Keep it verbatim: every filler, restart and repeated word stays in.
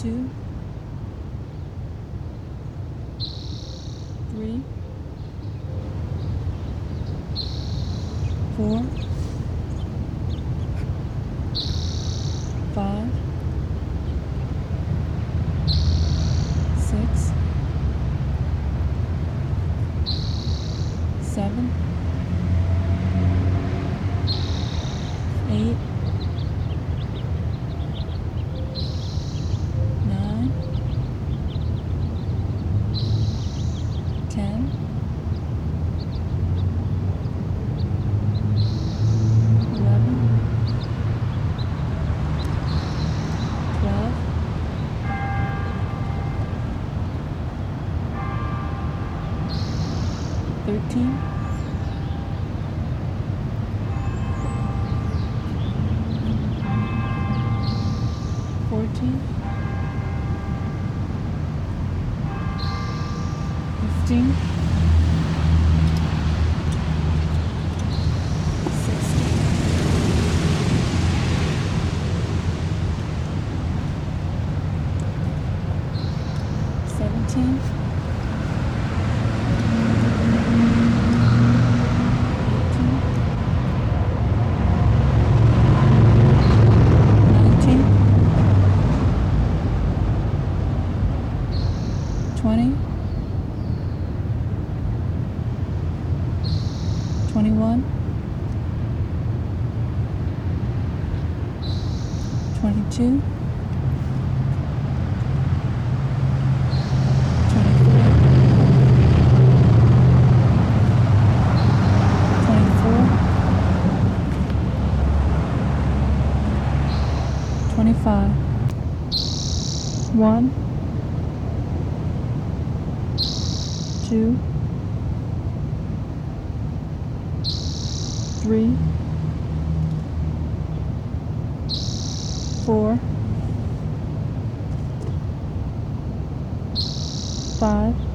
two, three, four, five, six, seven, eight, nine, ten, eleven, twelve, thirteen, fourteen, fifteen, sixteen, seventeen, eighteen, nineteen, twenty, twenty-one, twenty-two, twenty-three, twenty-four, twenty-five, one, two, three, four, five,